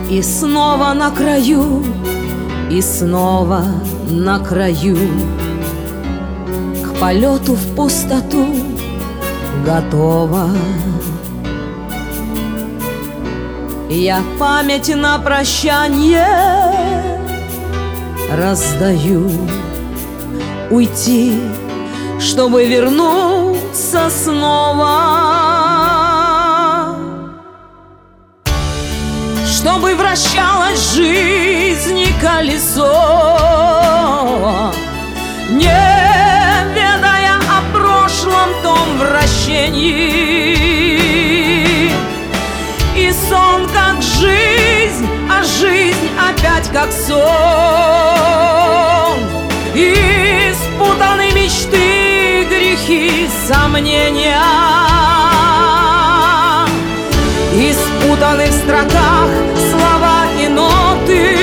И снова на краю, и снова на краю, к полету в пустоту готова. Я память на прощанье раздаю. Уйти, чтобы вернуться снова, чтобы вращалась жизнь колесо, не ведая о прошлом том вращении. И сон как жизнь, а жизнь опять как сон. И спутаны мечты, грехи, сомнения. И спутаны в строках слова и ноты.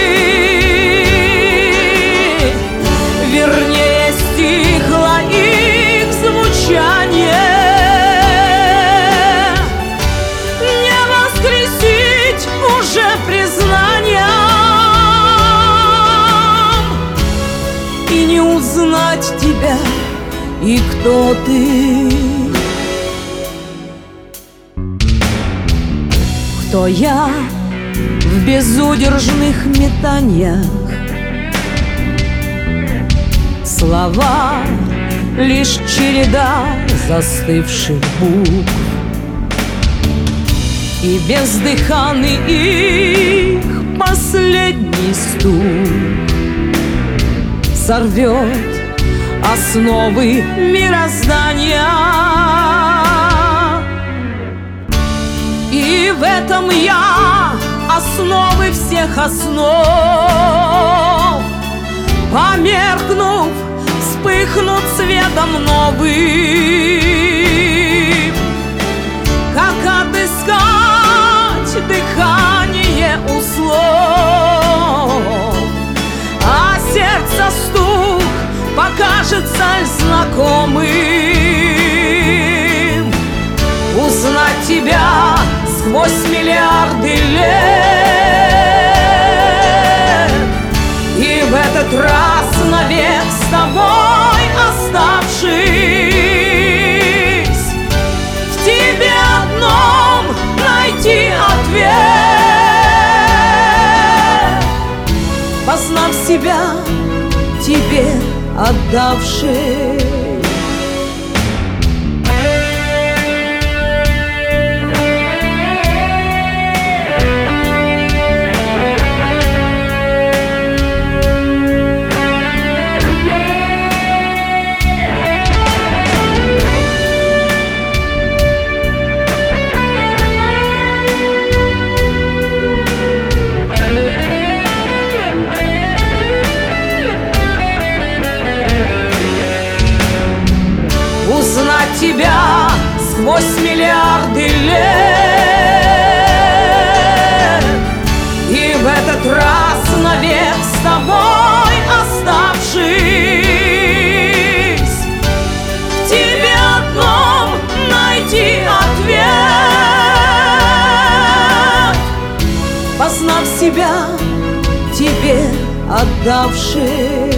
Вернее, стихло их звучание. Не воскресить уже признанием и не узнать тебя и кто ты. Кто я в безудержных метаниях? Слова — лишь череда застывших букв, и бездыханный их последний стук сорвет основы мироздания. И в этом я основы всех основ. Померкнув, вспыхнут светом новым. Как отыскать дыхание у слов, а сердце стук покажется знакомым. Узнать тебя сквозь миллиарды лет, и в этот раз навек с тобой оставшись, в тебе одном найти ответ, познав себя, тебе отдавшись. Узнать тебя сквозь миллиарды лет, и в этот раз навек с тобой оставшись, в тебе одном найти ответ, познав себя, тебе отдавшись.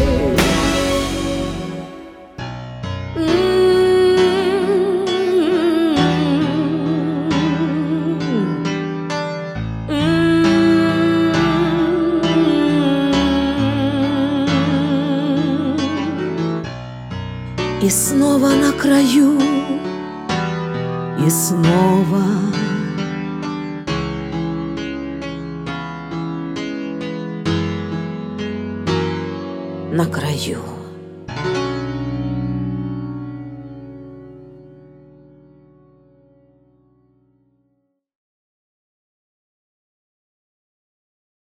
И снова на краю, и снова на краю.